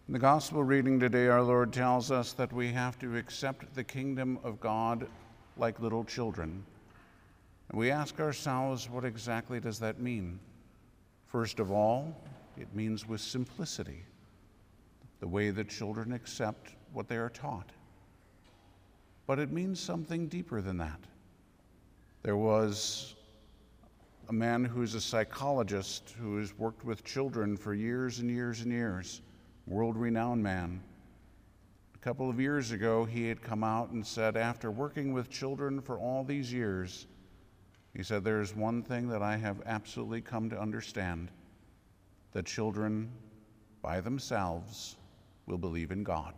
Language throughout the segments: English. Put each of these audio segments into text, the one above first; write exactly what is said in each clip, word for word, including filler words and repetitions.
In the gospel reading today, our Lord tells us that we have to accept the kingdom of God like little children. And we ask ourselves, what exactly does that mean? First of all, it means with simplicity, the way that children accept what they are taught. But it means something deeper than that. There was a man who's a psychologist who has worked with children for years and years and years, world-renowned man. A couple of years ago, he had come out and said, after working with children for all these years, he said, there's one thing that I have absolutely come to understand, that children by themselves will believe in God.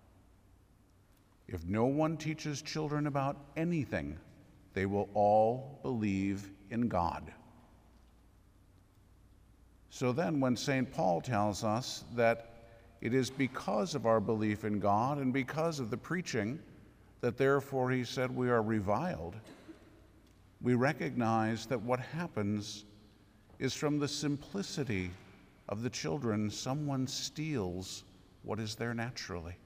If no one teaches children about anything, they will all believe in God. So then when Saint Paul tells us that it is because of our belief in God and because of the preaching that therefore, he said, we are reviled, we recognize that what happens is from the simplicity of the children, someone steals what is there naturally.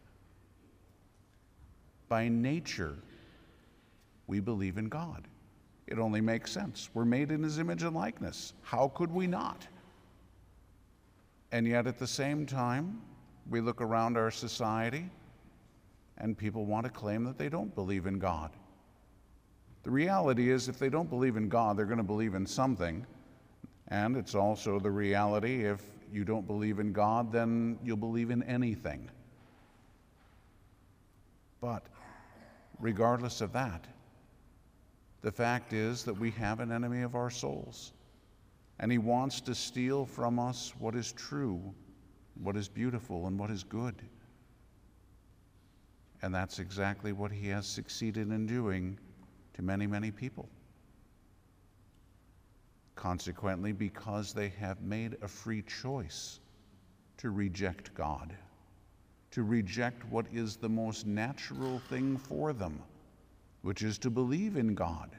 By nature, we believe in God. It only makes sense. We're made in his image and likeness. How could we not? And yet at the same time, we look around our society and people want to claim that they don't believe in God. The reality is, if they don't believe in God, they're going to believe in something. And it's also the reality, if you don't believe in God, then you'll believe in anything. But regardless of that, the fact is that we have an enemy of our souls, and he wants to steal from us what is true, what is beautiful, and what is good. And that's exactly what he has succeeded in doing to many, many people. Consequently, because they have made a free choice to reject God, to reject what is the most natural thing for them, which is to believe in God.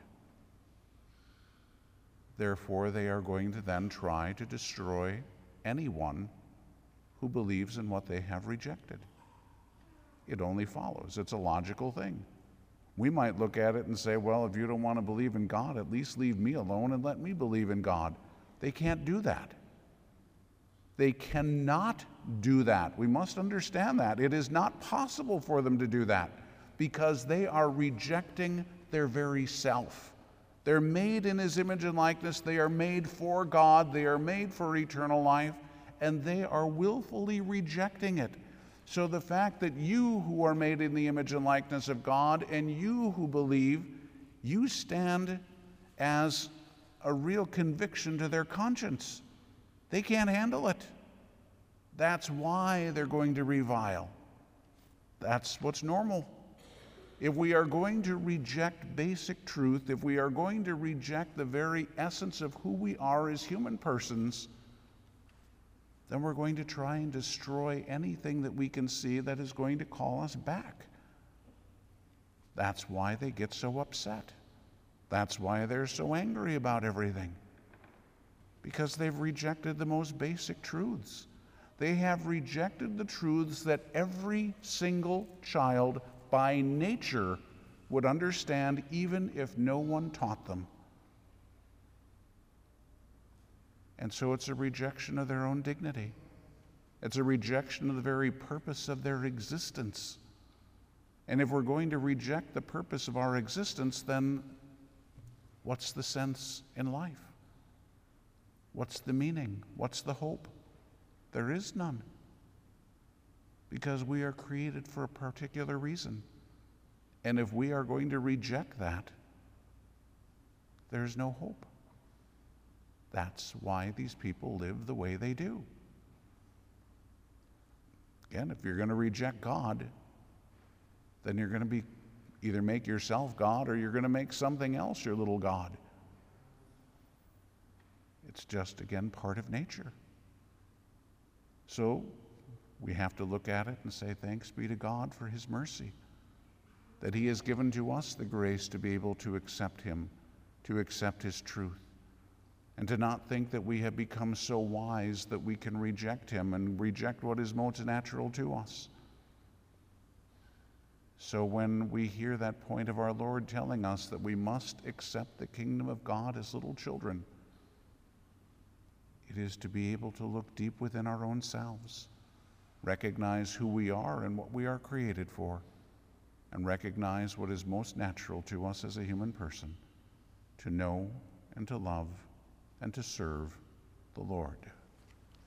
Therefore, they are going to then try to destroy anyone who believes in what they have rejected. It only follows. It's a logical thing. We might look at it and say, well, if you don't want to believe in God, at least leave me alone and let me believe in God. They can't do that. They cannot do that. We must understand that. It is not possible for them to do that because they are rejecting their very self. They're made in his image and likeness. They are made for God. They are made for eternal life, and they are willfully rejecting it. So the fact that you who are made in the image and likeness of God and you who believe, you stand as a real conviction to their conscience. They can't handle it. That's why they're going to revile. That's what's normal. If we are going to reject basic truth, if we are going to reject the very essence of who we are as human persons, then we're going to try and destroy anything that we can see that is going to call us back. That's why they get so upset. That's why they're so angry about everything. Because they've rejected the most basic truths. They have rejected the truths that every single child by nature would understand, even if no one taught them. And so it's a rejection of their own dignity. It's a rejection of the very purpose of their existence. And if we're going to reject the purpose of our existence, then what's the sense in life? What's the meaning? What's the hope? There is none. Because we are created for a particular reason. And if we are going to reject that, there's no hope. That's why these people live the way they do. Again, if you're going to reject God, then you're going to be either make yourself God or you're going to make something else your little God. It's just, again, part of nature. So we have to look at it and say, thanks be to God for his mercy, that he has given to us the grace to be able to accept him, to accept his truth. and to not think that we have become so wise that we can reject him and reject what is most natural to us. So when we hear that point of our Lord telling us that we must accept the kingdom of God as little children, it is to be able to look deep within our own selves, recognize who we are and what we are created for, and recognize what is most natural to us as a human person, to know and to love and to serve the Lord.